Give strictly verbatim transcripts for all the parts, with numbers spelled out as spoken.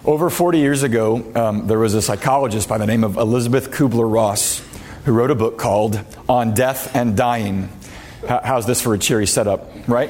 Over forty years ago, um, there was a psychologist by the name of Elizabeth Kubler-Ross who wrote a book called On Death and Dying. H- how's this for a cheery setup, right?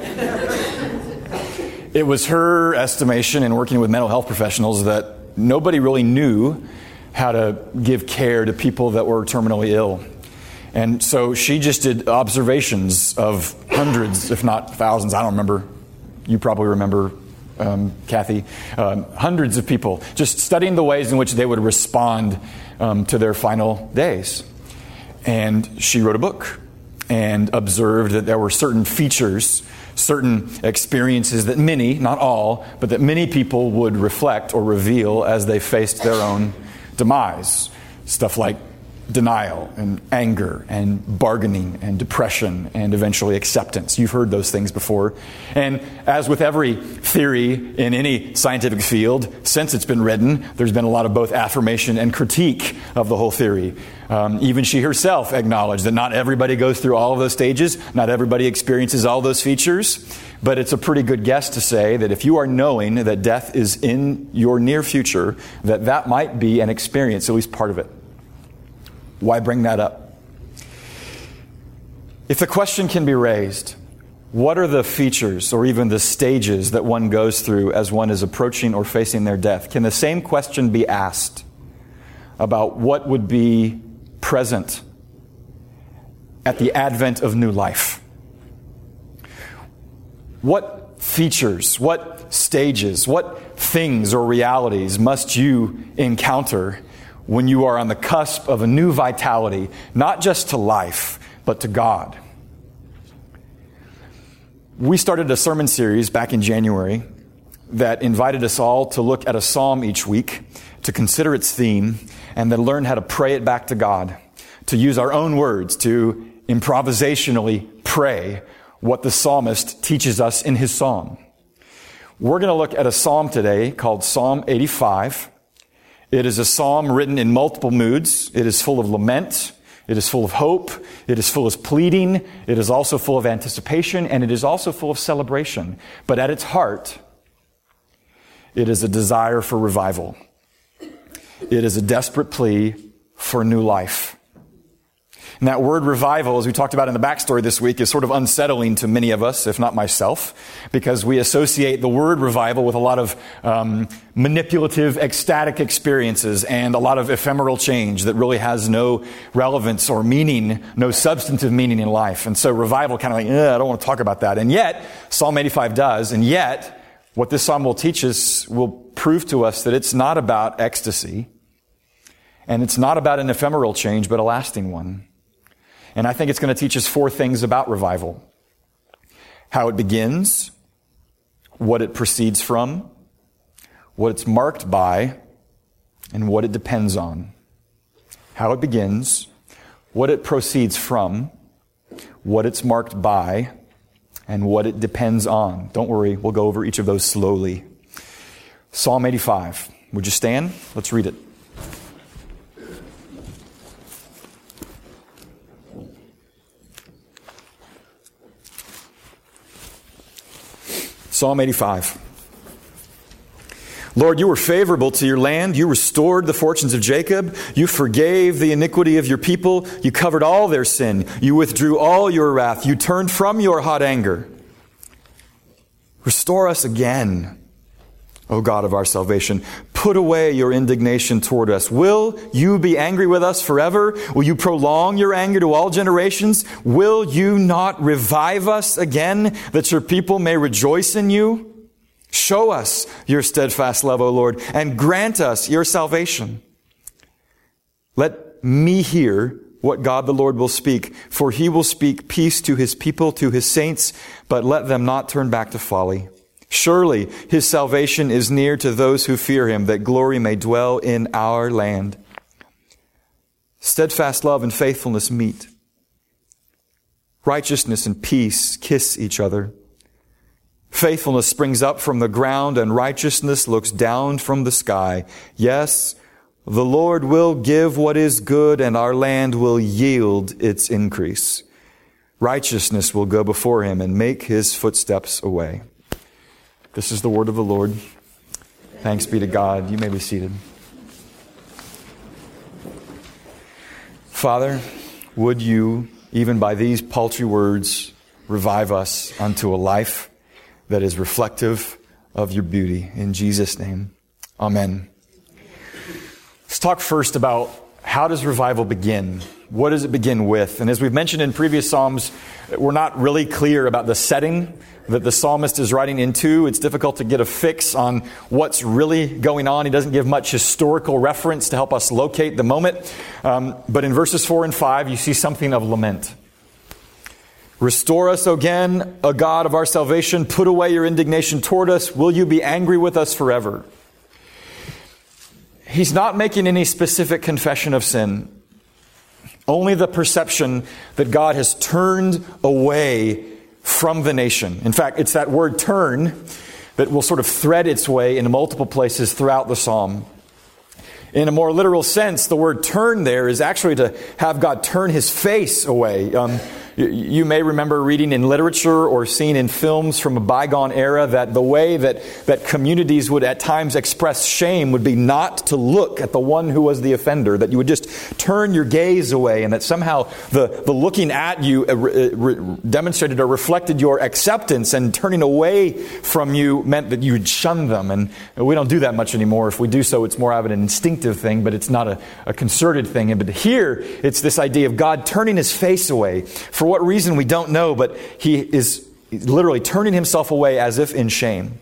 It was her estimation in working with mental health professionals that nobody really knew how to give care to people that were terminally ill. And so she just did observations of hundreds, if not thousands. I don't remember. You probably remember, um, Kathy. Um, hundreds of people, just studying the ways in which they would respond um, to their final days. And she wrote a book and observed that there were certain features, certain experiences that many, not all, but that many people would reflect or reveal as they faced their own demise. Stuff like denial and anger and bargaining and depression and eventually acceptance. You've heard those things before. And as with every theory in any scientific field, since it's been written, there's been a lot of both affirmation and critique of the whole theory. Um, even she herself acknowledged that not everybody goes through all of those stages, not everybody experiences all those features, but it's a pretty good guess to say that if you are knowing that death is in your near future, that that might be an experience, at least part of it. Why bring that up? If the question can be raised, what are the features or even the stages that one goes through as one is approaching or facing their death? Can the same question be asked about what would be present at the advent of new life? What features, what stages, what things or realities must you encounter when you are on the cusp of a new vitality, not just to life, but to God? We started a sermon series back in January that invited us all to look at a psalm each week, to consider its theme, and then learn how to pray it back to God, to use our own words, to improvisationally pray what the psalmist teaches us in his psalm. We're going to look at a psalm today called Psalm eighty-five. It is a psalm written in multiple moods. It is full of lament. It is full of hope. It is full of pleading. It is also full of anticipation, and it is also full of celebration. But at its heart, it is a desire for revival. It is a desperate plea for new life. And that word revival, as we talked about in the backstory this week, is sort of unsettling to many of us, if not myself, because we associate the word revival with a lot of um, manipulative, ecstatic experiences and a lot of ephemeral change that really has no relevance or meaning, no substantive meaning in life. And so revival kind of like, I don't want to talk about that. And yet, Psalm eighty-five does. And yet, what this psalm will teach us will prove to us that it's not about ecstasy, and it's not about an ephemeral change, but a lasting one. And I think it's going to teach us four things about revival. How it begins, what it proceeds from, what it's marked by, and what it depends on. How it begins, what it proceeds from, what it's marked by, and what it depends on. Don't worry, we'll go over each of those slowly. Psalm eighty-five. Would you stand? Let's read it. Psalm eighty-five. Lord, you were favorable to your land. You restored the fortunes of Jacob. You forgave the iniquity of your people. You covered all their sin. You withdrew all your wrath. You turned from your hot anger. Restore us again, O God of our salvation. Put away your indignation toward us. Will you be angry with us forever? Will you prolong your anger to all generations? Will you not revive us again, that your people may rejoice in you? Show us your steadfast love, O Lord, and grant us your salvation. Let me hear what God the Lord will speak, for he will speak peace to his people, to his saints, but let them not turn back to folly. Surely his salvation is near to those who fear him, that glory may dwell in our land. Steadfast love and faithfulness meet. Righteousness and peace kiss each other. Faithfulness springs up from the ground, and righteousness looks down from the sky. Yes, the Lord will give what is good, and our land will yield its increase. Righteousness will go before him and make his footsteps a way. This is the word of the Lord. Thanks be to God. You may be seated. Father, would you, even by these paltry words, revive us unto a life that is reflective of your beauty. In Jesus' name, amen. Let's talk first about how does revival begin? What does it begin with? And as we've mentioned in previous Psalms, we're not really clear about the setting that the psalmist is writing into. It's difficult to get a fix on what's really going on. He doesn't give much historical reference to help us locate the moment. Um, but in verses four and five, you see something of lament. Restore us again, O God of our salvation. Put away your indignation toward us. Will you be angry with us forever? He's not making any specific confession of sin. Only the perception that God has turned away from the nation. In fact, it's that word turn that will sort of thread its way into multiple places throughout the psalm. In a more literal sense, the word turn there is actually to have God turn his face away. Um, You may remember reading in literature or seeing in films from a bygone era that the way that, that communities would at times express shame would be not to look at the one who was the offender, that you would just turn your gaze away, and that somehow the, the looking at you demonstrated or reflected your acceptance, and turning away from you meant that you would shun them. And we don't do that much anymore. If we do so, it's more of an instinctive thing, but it's not a, a concerted thing. But here, it's this idea of God turning his face away. For what reason we don't know, but he is literally turning himself away as if in shame.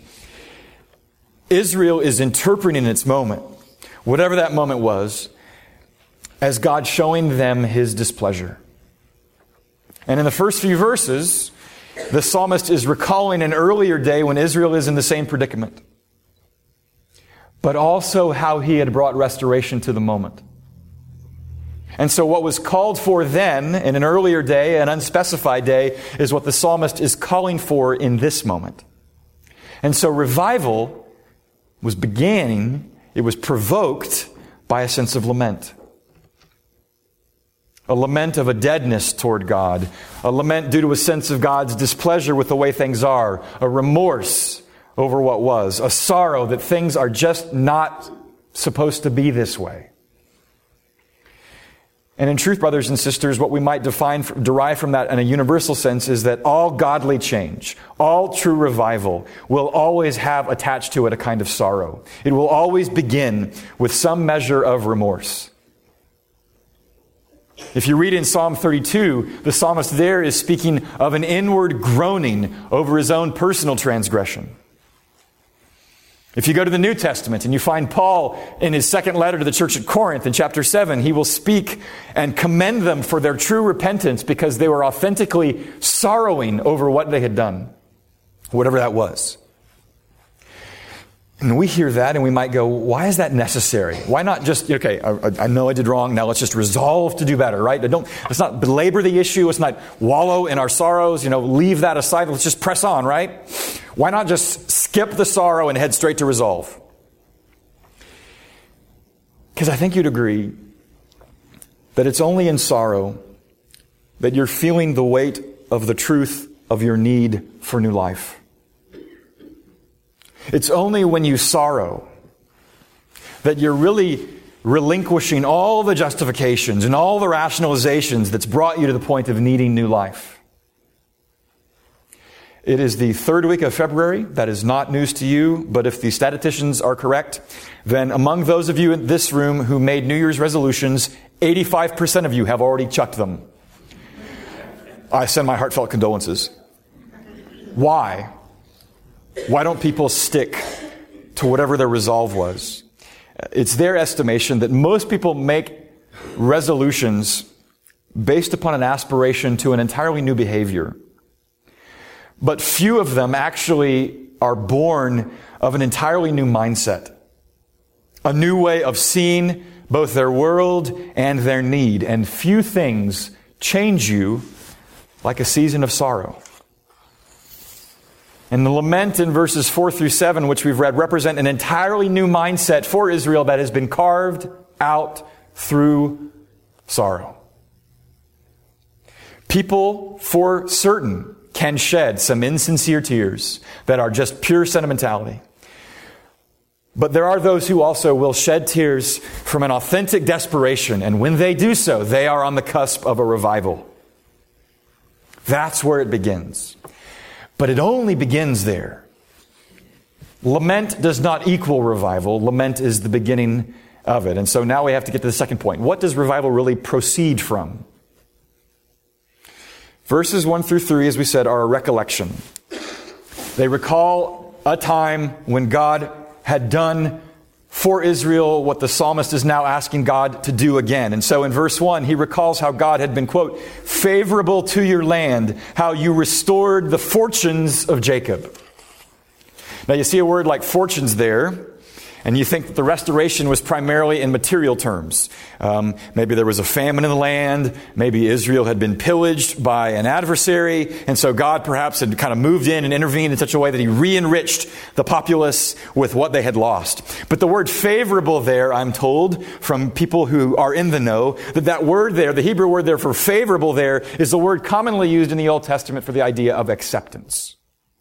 Israel is interpreting its moment, whatever that moment was, as God showing them his displeasure. And in the first few verses, the psalmist is recalling an earlier day when Israel is in the same predicament, but also how he had brought restoration to the moment. And so what was called for then, in an earlier day, an unspecified day, is what the psalmist is calling for in this moment. And so revival was beginning, it was provoked by a sense of lament. A lament of a deadness toward God. A lament due to a sense of God's displeasure with the way things are. A remorse over what was. A sorrow that things are just not supposed to be this way. And in truth, brothers and sisters, what we might define, derive from that in a universal sense is that all godly change, all true revival, will always have attached to it a kind of sorrow. It will always begin with some measure of remorse. If you read in Psalm thirty-two, the psalmist there is speaking of an inward groaning over his own personal transgression. If you go to the New Testament and you find Paul in his second letter to the church at Corinth in chapter seven, he will speak and commend them for their true repentance because they were authentically sorrowing over what they had done, whatever that was. And we hear that and we might go, why is that necessary? Why not just, okay, I, I know I did wrong, now let's just resolve to do better, right? Don't, let's not belabor the issue, let's not wallow in our sorrows, you know, leave that aside, let's just press on, right? Why not just skip the sorrow and head straight to resolve? Because I think you'd agree that it's only in sorrow that you're feeling the weight of the truth of your need for new life. It's only when you sorrow that you're really relinquishing all the justifications and all the rationalizations that's brought you to the point of needing new life. It is the third week of February. That is not news to you, but if the statisticians are correct, then among those of you in this room who made New Year's resolutions, eighty-five percent of you have already chucked them. I send my heartfelt condolences. Why? Why don't people stick to whatever their resolve was? It's their estimation that most people make resolutions based upon an aspiration to an entirely new behavior. But few of them actually are born of an entirely new mindset. A new way of seeing both their world and their need. And few things change you like a season of sorrow. And the lament in verses four through seven, which we've read, represent an entirely new mindset for Israel that has been carved out through sorrow. People, for certain, can shed some insincere tears that are just pure sentimentality. But there are those who also will shed tears from an authentic desperation, and when they do so, they are on the cusp of a revival. That's where it begins. But it only begins there. Lament does not equal revival. Lament is the beginning of it. And so now we have to get to the second point. What does revival really proceed from? Verses one through three, as we said, are a recollection. They recall a time when God had done for Israel what the psalmist is now asking God to do again. And so in verse one, he recalls how God had been, quote, favorable to your land, how you restored the fortunes of Jacob. Now you see a word like fortunes there, and you think that the restoration was primarily in material terms. Um, maybe there was a famine in the land. Maybe Israel had been pillaged by an adversary. And so God perhaps had kind of moved in and intervened in such a way that he re-enriched the populace with what they had lost. But the word favorable there, I'm told from people who are in the know, that that word there, the Hebrew word there for favorable there, is the word commonly used in the Old Testament for the idea of acceptance.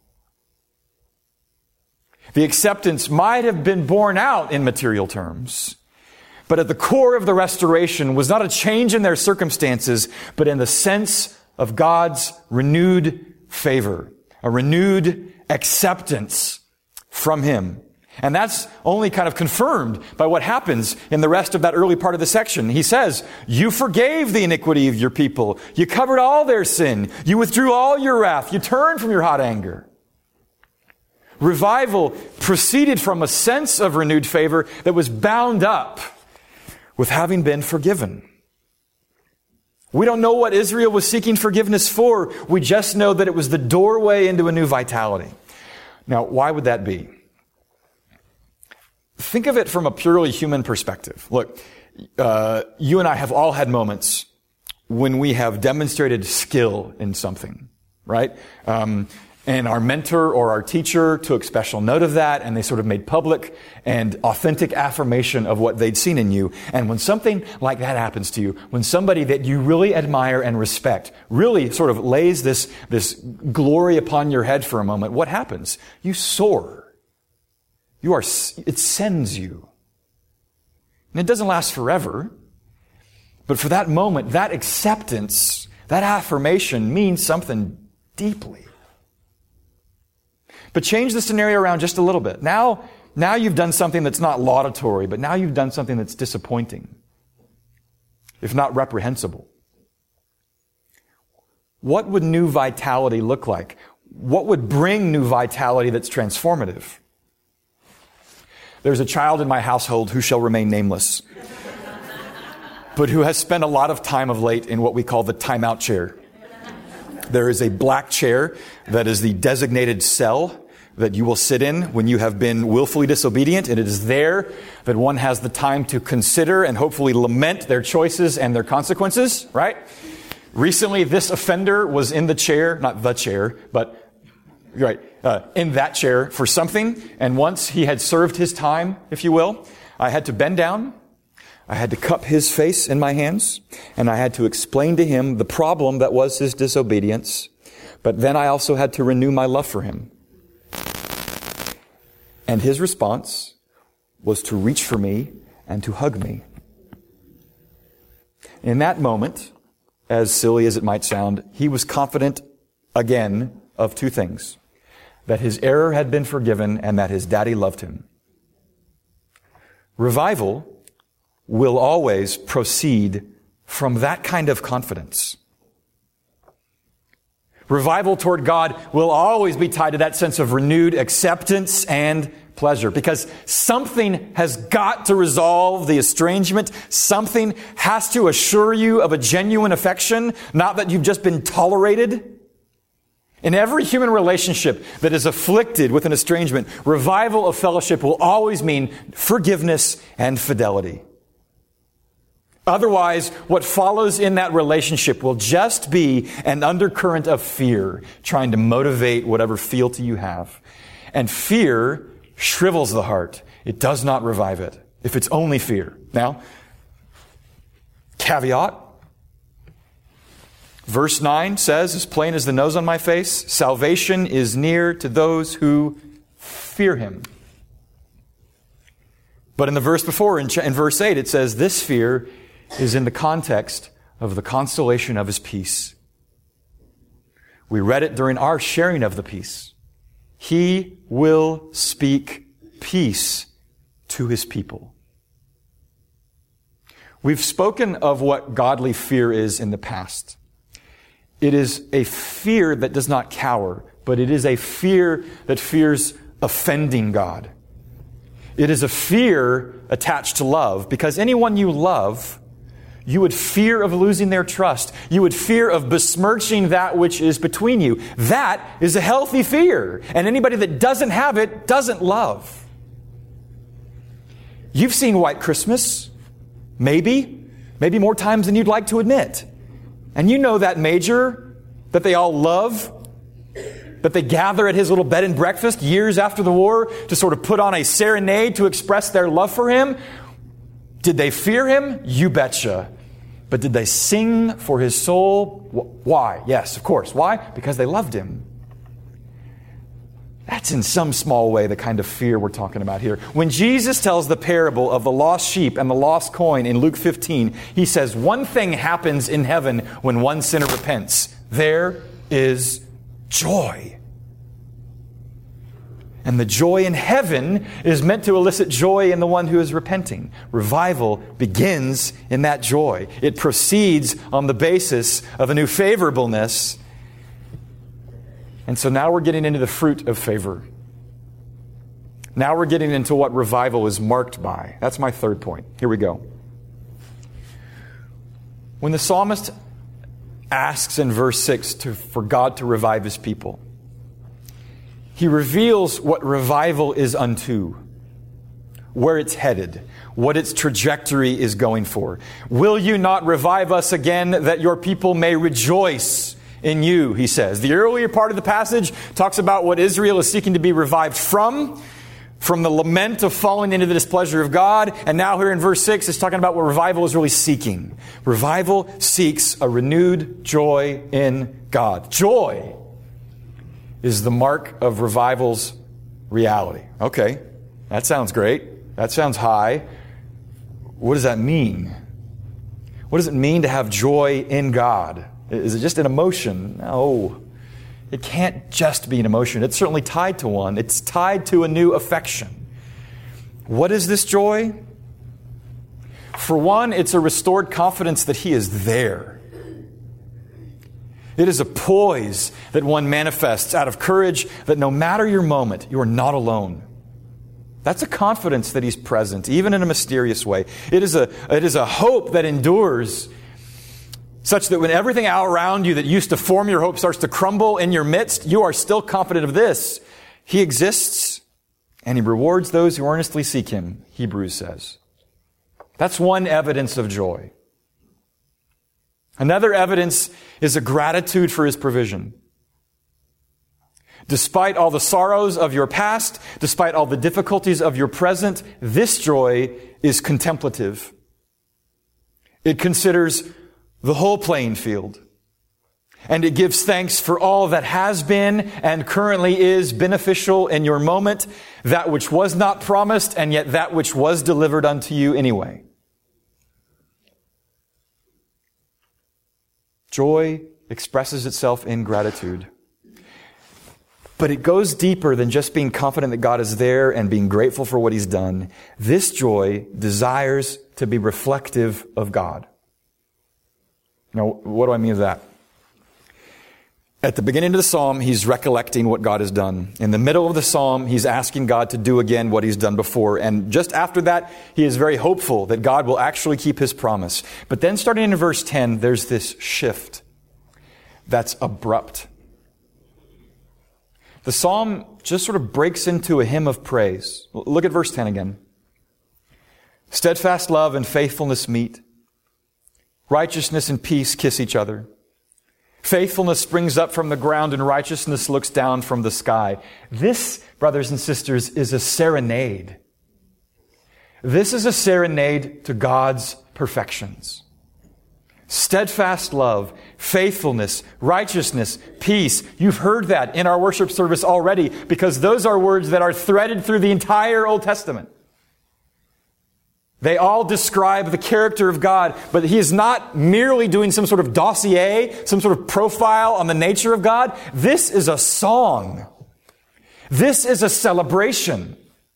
The acceptance might have been borne out in material terms, but at the core of the restoration was not a change in their circumstances, but in the sense of God's renewed favor, a renewed acceptance from Him. And that's only kind of confirmed by what happens in the rest of that early part of the section. He says, you forgave the iniquity of your people. You covered all their sin. You withdrew all your wrath. You turned from your hot anger. Revival proceeded from a sense of renewed favor that was bound up with having been forgiven. We don't know what Israel was seeking forgiveness for. We just know that it was the doorway into a new vitality. Now, why would that be? Think of it from a purely human perspective. Look, uh, you and I have all had moments when we have demonstrated skill in something, right? Um, And our mentor or our teacher took special note of that, and they sort of made public and authentic affirmation of what they'd seen in you. And when something like that happens to you, when somebody that you really admire and respect really sort of lays this, this glory upon your head for a moment, what happens? You soar. You are, it sends you. And it doesn't last forever. But for that moment, that acceptance, that affirmation means something deeply. But change the scenario around just a little bit. Now, now you've done something that's not laudatory, but now you've done something that's disappointing, if not reprehensible. What would new vitality look like? What would bring new vitality that's transformative? There's a child in my household who shall remain nameless, but who has spent a lot of time of late in what we call the timeout chair. There is a black chair that is the designated cell that you will sit in when you have been willfully disobedient, and it is there that one has the time to consider and hopefully lament their choices and their consequences, right? Recently, this offender was in the chair, not the chair, but right, uh, in that chair for something, and once he had served his time, if you will, I had to bend down, I had to cup his face in my hands, and I had to explain to him the problem that was his disobedience. But then I also had to renew my love for him. And his response was to reach for me and to hug me. In that moment, as silly as it might sound, he was confident again of two things: that his error had been forgiven and that his daddy loved him. Revival will always proceed from that kind of confidence. Revival toward God will always be tied to that sense of renewed acceptance and pleasure, because something has got to resolve the estrangement. Something has to assure you of a genuine affection, not that you've just been tolerated. In every human relationship that is afflicted with an estrangement, revival of fellowship will always mean forgiveness and fidelity. Otherwise, what follows in that relationship will just be an undercurrent of fear trying to motivate whatever fealty you have. And fear shrivels the heart. It does not revive it, if it's only fear. Now, caveat. Verse nine says, as plain as the nose on my face, salvation is near to those who fear Him. But in the verse before, in, ch- in verse eight, it says, this fear is in the context of the consolation of his peace. We read it during our sharing of the peace. He will speak peace to his people. We've spoken of what godly fear is in the past. It is a fear that does not cower, but it is a fear that fears offending God. It is a fear attached to love, because anyone you love, you would fear of losing their trust. You would fear of besmirching that which is between you. That is a healthy fear. And anybody that doesn't have it doesn't love. You've seen White Christmas. Maybe. Maybe more times than you'd like to admit. And you know that major that they all love, that they gather at his little bed and breakfast years after the war to sort of put on a serenade to express their love for him. Did they fear him? You betcha. But did they sing for his soul? Why? Yes, of course. Why? Because they loved him. That's in some small way the kind of fear we're talking about here. When Jesus tells the parable of the lost sheep and the lost coin in Luke fifteen, he says one thing happens in heaven when one sinner repents. There is joy. And the joy in heaven is meant to elicit joy in the one who is repenting. Revival begins in that joy. It proceeds on the basis of a new favorableness. And so now we're getting into the fruit of favor. Now we're getting into what revival is marked by. That's my third point. Here we go. When the psalmist asks in verse six to, for God to revive his people, he reveals what revival is unto, where it's headed, what its trajectory is going for. Will you not revive us again that your people may rejoice in you, he says. The earlier part of the passage talks about what Israel is seeking to be revived from, from the lament of falling into the displeasure of God. And now here in verse six, it's talking about what revival is really seeking. Revival seeks a renewed joy in God. Joy is the mark of revival's reality. Okay, that sounds great. That sounds high. What does that mean? What does it mean to have joy in God? Is it just an emotion? No. It can't just be an emotion. It's certainly tied to one. It's tied to a new affection. What is this joy? For one, it's a restored confidence that He is there. It is a poise that one manifests out of courage that no matter your moment, you are not alone. That's a confidence that He's present, even in a mysterious way. It is a, it is a hope that endures, such that when everything out around you that used to form your hope starts to crumble in your midst, you are still confident of this. He exists, and He rewards those who earnestly seek Him, Hebrews says. That's one evidence of joy. Another evidence is a gratitude for His provision. Despite all the sorrows of your past, despite all the difficulties of your present, this joy is contemplative. It considers the whole playing field. And it gives thanks for all that has been and currently is beneficial in your moment, that which was not promised and yet that which was delivered unto you anyway. Joy expresses itself in gratitude. But it goes deeper than just being confident that God is there and being grateful for what He's done. This joy desires to be reflective of God. Now, what do I mean by that? At the beginning of the psalm, he's recollecting what God has done. In the middle of the psalm, he's asking God to do again what He's done before. And just after that, he is very hopeful that God will actually keep His promise. But then starting in verse ten, there's this shift that's abrupt. The psalm just sort of breaks into a hymn of praise. Look at verse ten again. Steadfast love and faithfulness meet. Righteousness and peace kiss each other. Faithfulness springs up from the ground and righteousness looks down from the sky. This, brothers and sisters, is a serenade. This is a serenade to God's perfections. Steadfast love, faithfulness, righteousness, peace. You've heard that in our worship service already because those are words that are threaded through the entire Old Testament. They all describe the character of God, but he is not merely doing some sort of dossier, some sort of profile on the nature of God. This is a song. This is a celebration.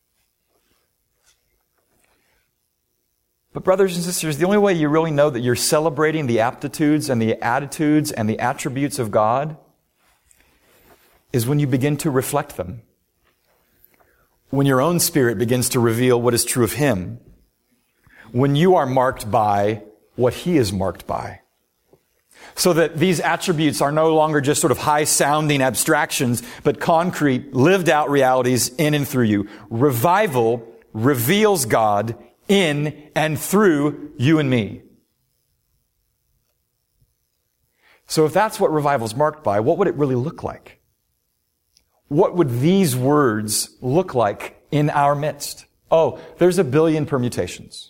But brothers and sisters, the only way you really know that you're celebrating the aptitudes and the attitudes and the attributes of God is when you begin to reflect them. When your own spirit begins to reveal what is true of him. When you are marked by what he is marked by. So that these attributes are no longer just sort of high-sounding abstractions, but concrete, lived-out realities in and through you. Revival reveals God in and through you and me. So if that's what revival is marked by, what would it really look like? What would these words look like in our midst? Oh, there's a billion permutations.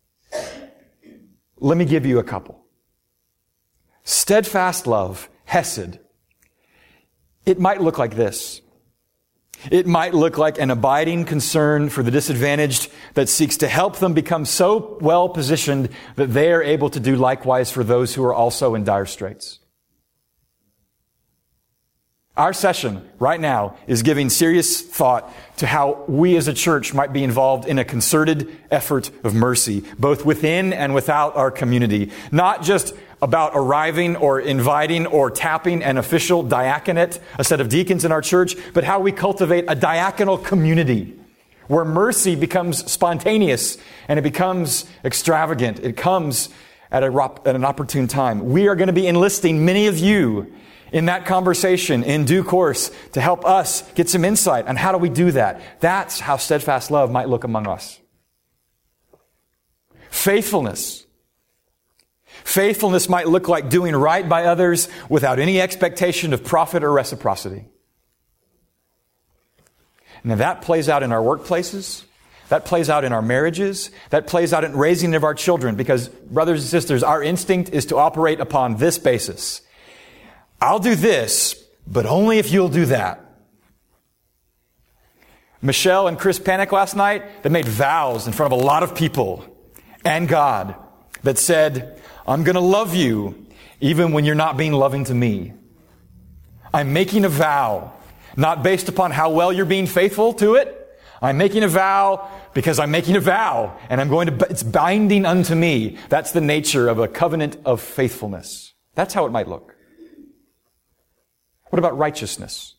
Let me give you a couple. Steadfast love, hesed. It might look like this. It might look like an abiding concern for the disadvantaged that seeks to help them become so well positioned that they are able to do likewise for those who are also in dire straits. Our session right now is giving serious thought to how we as a church might be involved in a concerted effort of mercy, both within and without our community. Not just about arriving or inviting or tapping an official diaconate, a set of deacons in our church, but how we cultivate a diaconal community where mercy becomes spontaneous and it becomes extravagant. It comes at, a, at an opportune time. We are going to be enlisting many of you in that conversation in due course to help us get some insight on how do we do that. That's how steadfast love might look among us. Faithfulness. Faithfulness might look like doing right by others without any expectation of profit or reciprocity. Now that plays out in our workplaces. That plays out in our marriages. That plays out in raising of our children because, brothers and sisters, our instinct is to operate upon this basis. I'll do this, but only if you'll do that. Michelle and Chris panicked last night. They made vows in front of a lot of people and God that said, I'm going to love you even when you're not being loving to me. I'm making a vow, not based upon how well you're being faithful to it. I'm making a vow because I'm making a vow and I'm going to, it's binding unto me. That's the nature of a covenant of faithfulness. That's how it might look. What about righteousness?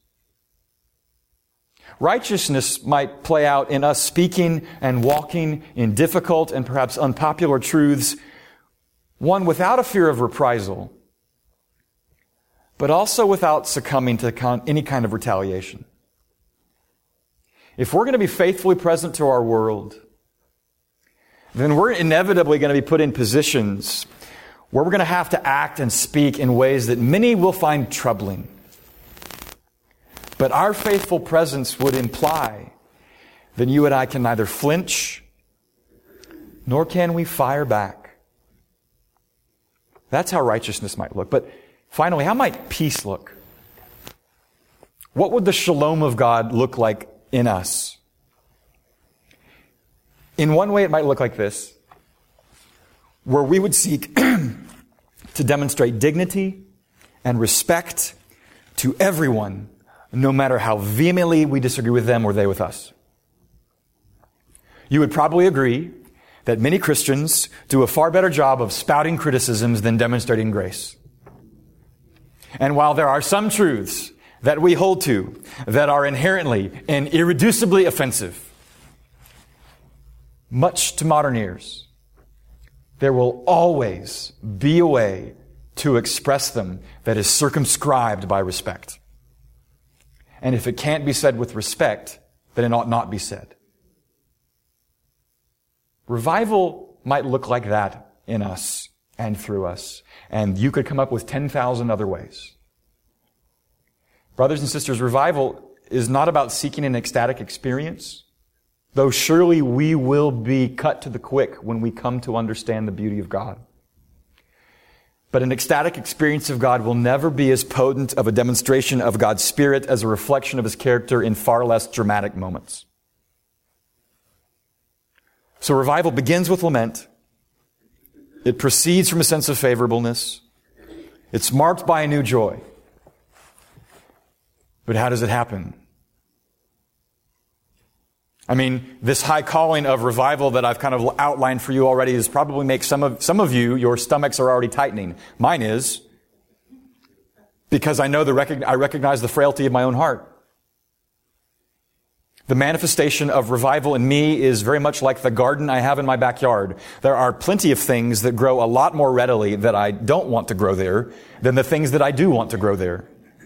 Righteousness might play out in us speaking and walking in difficult and perhaps unpopular truths, one without a fear of reprisal, but also without succumbing to con- any kind of retaliation. If we're going to be faithfully present to our world, then we're inevitably going to be put in positions where we're going to have to act and speak in ways that many will find troubling. But our faithful presence would imply that you and I can neither flinch nor can we fire back. That's how righteousness might look. But finally, how might peace look? What would the shalom of God look like in us? In one way, it might look like this, where we would seek to demonstrate dignity and respect to everyone, no matter how vehemently we disagree with them or they with us. You would probably agree that many Christians do a far better job of spouting criticisms than demonstrating grace. And while there are some truths that we hold to that are inherently and irreducibly offensive, much to modern ears, there will always be a way to express them that is circumscribed by respect. And if it can't be said with respect, then it ought not be said. Revival might look like that in us and through us. And you could come up with ten thousand other ways. Brothers and sisters, revival is not about seeking an ecstatic experience, though surely we will be cut to the quick when we come to understand the beauty of God. But an ecstatic experience of God will never be as potent of a demonstration of God's Spirit as a reflection of His character in far less dramatic moments. So revival begins with lament. It proceeds from a sense of favorableness. It's marked by a new joy. But how does it happen? I mean, this high calling of revival that I've kind of outlined for you already is probably make some of, some of you, your stomachs are already tightening. Mine is. Because I know the, rec- I recognize the frailty of my own heart. The manifestation of revival in me is very much like the garden I have in my backyard. There are plenty of things that grow a lot more readily that I don't want to grow there than the things that I do want to grow there.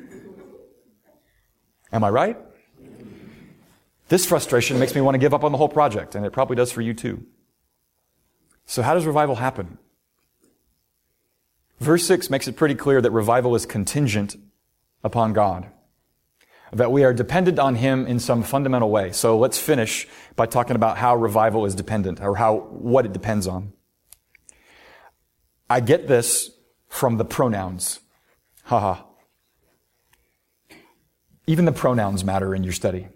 Am I right? This frustration makes me want to give up on the whole project, and it probably does for you too. So how does revival happen? Verse six makes it pretty clear that revival is contingent upon God, that we are dependent on Him in some fundamental way. So let's finish by talking about how revival is dependent, or how what it depends on. I get this from the pronouns. Haha. Even the pronouns matter in your study.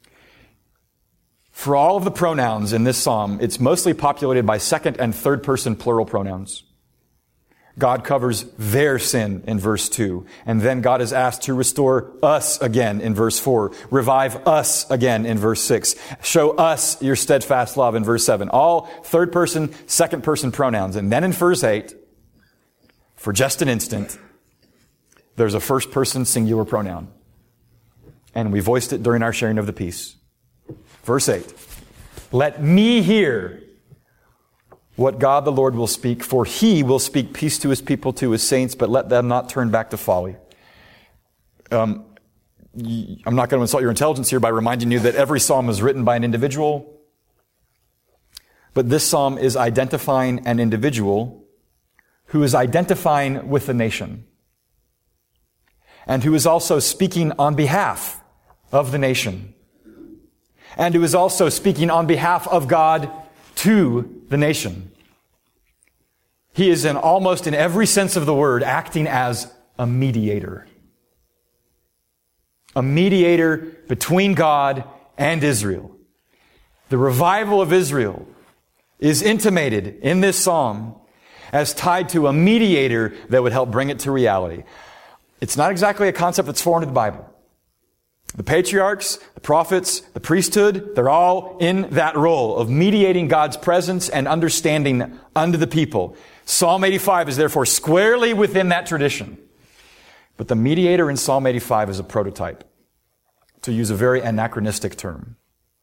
For all of the pronouns in this psalm, it's mostly populated by second and third person plural pronouns. God covers their sin in verse two. And then God is asked to restore us again in verse four. Revive us again in verse six. Show us your steadfast love in verse seven. All third person, second person pronouns. And then in verse eight, for just an instant, there's a first person singular pronoun. And we voiced it during our sharing of the peace. Verse eight. Let me hear what God the Lord will speak, for He will speak peace to His people, to His saints, but let them not turn back to folly. Um, I'm not going to insult your intelligence here by reminding you that every psalm is written by an individual, but this psalm is identifying an individual who is identifying with the nation and who is also speaking on behalf of the nation, and who is also speaking on behalf of God to the nation. He is in almost in every sense of the word acting as a mediator. A mediator between God and Israel. The revival of Israel is intimated in this psalm as tied to a mediator that would help bring it to reality. It's not exactly a concept that's foreign to the Bible. The patriarchs, the prophets, the priesthood, they're all in that role of mediating God's presence and understanding unto the people. Psalm eighty-five is therefore squarely within that tradition. But the mediator in Psalm eighty-five is a prototype, to use a very anachronistic term.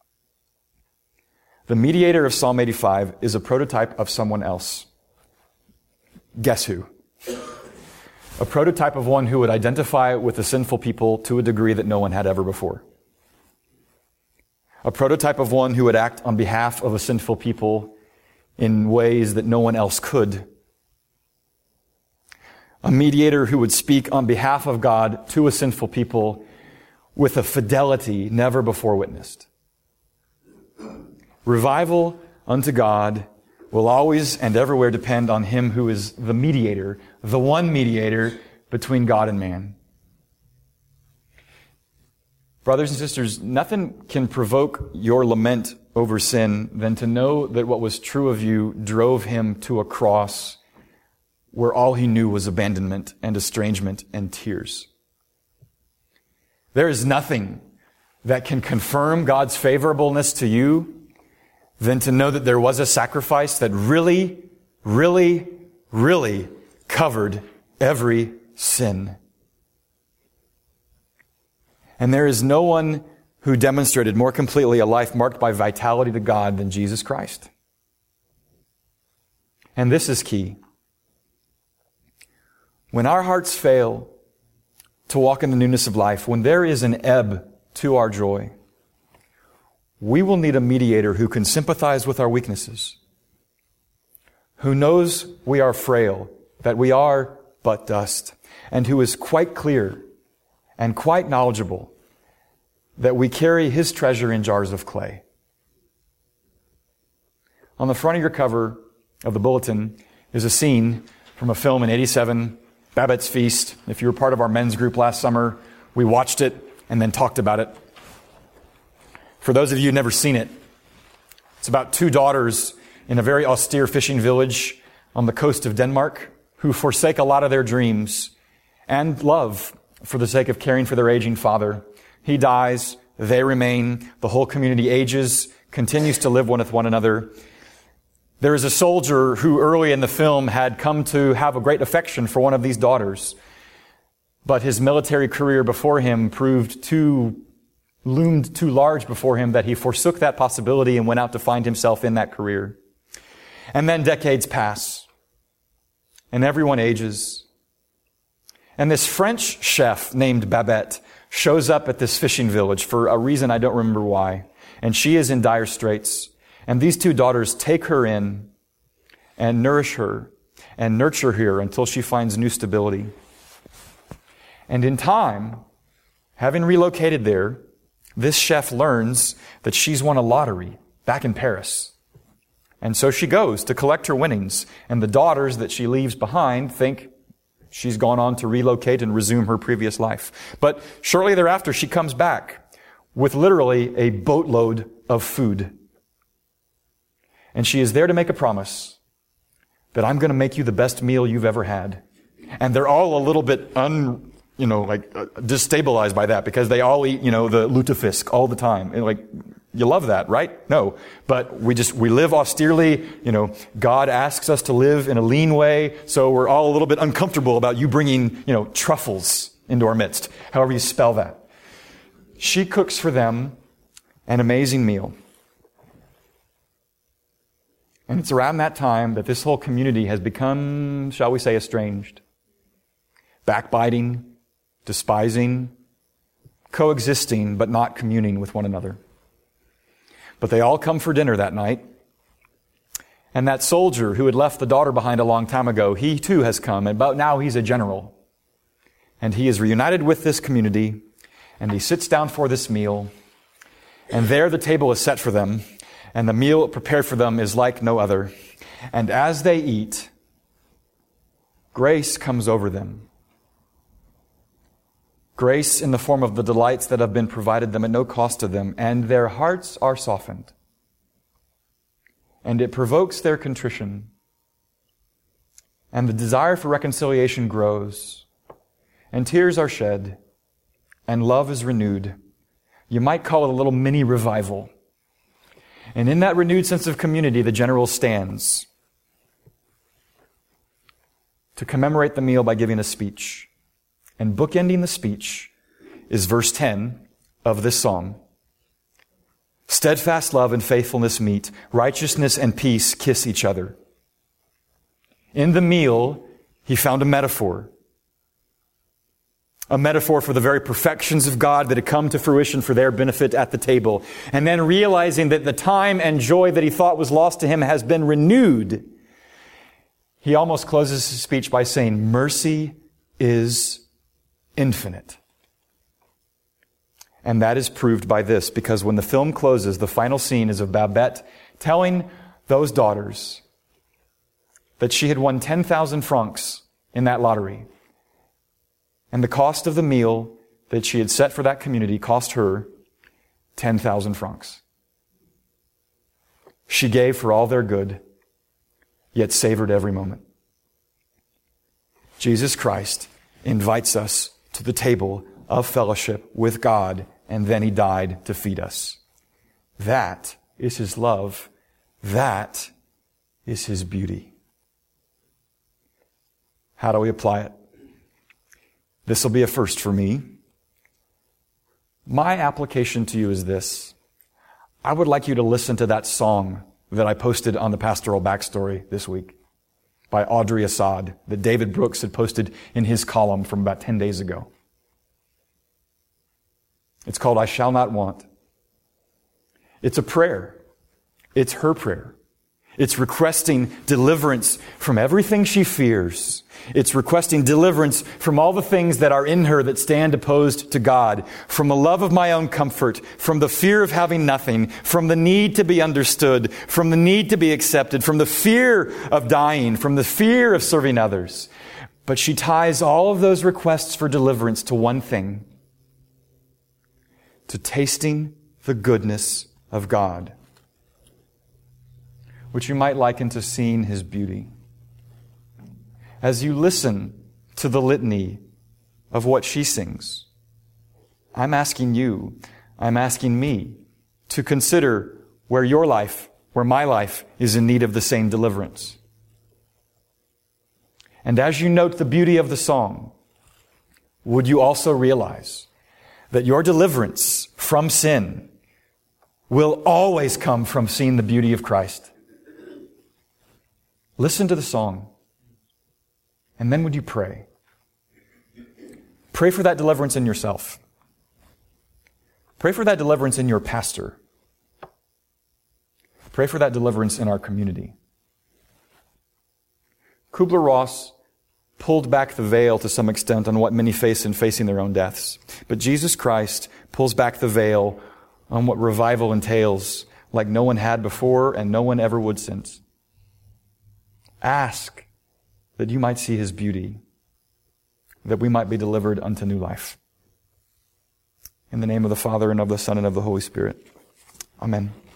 The mediator of Psalm eighty-five is a prototype of someone else. Guess who? A prototype of one who would identify with the sinful people to a degree that no one had ever before. A prototype of one who would act on behalf of a sinful people in ways that no one else could. A mediator who would speak on behalf of God to a sinful people with a fidelity never before witnessed. Revival unto God will always and everywhere depend on Him who is the mediator, the one mediator between God and man. Brothers and sisters, nothing can provoke your lament over sin than to know that what was true of you drove Him to a cross where all He knew was abandonment and estrangement and tears. There is nothing that can confirm God's favorableness to you than to know that there was a sacrifice that really, really, really covered every sin. And there is no one who demonstrated more completely a life marked by vitality to God than Jesus Christ. And this is key. When our hearts fail to walk in the newness of life, when there is an ebb to our joy, we will need a mediator who can sympathize with our weaknesses, who knows we are frail, that we are but dust, and who is quite clear and quite knowledgeable that we carry His treasure in jars of clay. On the front of your cover of the bulletin is a scene from a film in eighty-seven, Babbitt's Feast. If you were part of our men's group last summer, we watched it and then talked about it. For those of you who've never seen it, It's about two daughters in a very austere fishing village on the coast of Denmark who forsake a lot of their dreams and love for the sake of caring for their aging father. He dies, they remain, the whole community ages, continues to live one with one another. There is a soldier who early in the film had come to have a great affection for one of these daughters, but his military career before him proved too, loomed too large before him that he forsook that possibility and went out to find himself in that career. And then decades pass, and everyone ages. And this French chef named Babette shows up at this fishing village for a reason I don't remember why. And she is in dire straits. And these two daughters take her in and nourish her and nurture her until she finds new stability. And in time, having relocated there, this chef learns that she's won a lottery back in Paris. And so she goes to collect her winnings. And the daughters that she leaves behind think she's gone on to relocate and resume her previous life. But shortly thereafter, she comes back with literally a boatload of food. And she is there to make a promise that I'm going to make you the best meal you've ever had. And they're all a little bit un, you know, like uh, destabilized by that because they all eat, you know, the lutefisk all the time. And like, you love that, right? No. But we just, we live austerely. You know, God asks us to live in a lean way. So we're all a little bit uncomfortable about you bringing, you know, truffles into our midst. However you spell that. She cooks for them an amazing meal. And it's around that time that this whole community has become, shall we say, estranged. Backbiting, despising, coexisting, but not communing with one another. But they all come for dinner that night. And that soldier who had left the daughter behind a long time ago, he too has come, and about now he's a general. And he is reunited with this community, and he sits down for this meal, and there the table is set for them, and the meal prepared for them is like no other. And as they eat, grace comes over them. Grace in the form of the delights that have been provided them at no cost to them, and their hearts are softened. And it provokes their contrition. And the desire for reconciliation grows. And tears are shed. And love is renewed. You might call it a little mini revival. And in that renewed sense of community, the general stands to commemorate the meal by giving a speech. And bookending the speech is verse ten of this psalm. Steadfast love and faithfulness meet. Righteousness and peace kiss each other. In the meal, he found a metaphor. A metaphor for the very perfections of God that had come to fruition for their benefit at the table. And then realizing that the time and joy that he thought was lost to him has been renewed, he almost closes his speech by saying, mercy is infinite. And that is proved by this, because when the film closes, the final scene is of Babette telling those daughters that she had won ten thousand francs in that lottery. And the cost of the meal that she had set for that community cost her ten thousand francs. She gave for all their good, yet savored every moment. Jesus Christ invites us to the table of fellowship with God, and then he died to feed us. That is his love. That is his beauty. How do we apply it? This will be a first for me. My application to you is this. I would like you to listen to that song that I posted on the Pastoral Backstory this week by Audrey Assad that David Brooks had posted in his column from about ten days ago. It's called I Shall Not Want. It's a prayer. It's her prayer. It's requesting deliverance from everything she fears. It's requesting deliverance from all the things that are in her that stand opposed to God, from the love of my own comfort, from the fear of having nothing, from the need to be understood, from the need to be accepted, from the fear of dying, from the fear of serving others. But she ties all of those requests for deliverance to one thing: to tasting the goodness of God. which you might liken to seeing His beauty. As you listen to the litany of what she sings, I'm asking you, I'm asking me to consider where your life, where my life is in need of the same deliverance. And as you note the beauty of the song, would you also realize that your deliverance from sin will always come from seeing the beauty of Christ? Listen to the song, and then would you pray? Pray for that deliverance in yourself. Pray for that deliverance in your pastor. Pray for that deliverance in our community. Kubler-Ross pulled back the veil to some extent on what many face in facing their own deaths. But Jesus Christ pulls back the veil on what revival entails like no one had before and no one ever would since. Ask that you might see His beauty, that we might be delivered unto new life. In the name of the Father, and of the Son, and of the Holy Spirit. Amen.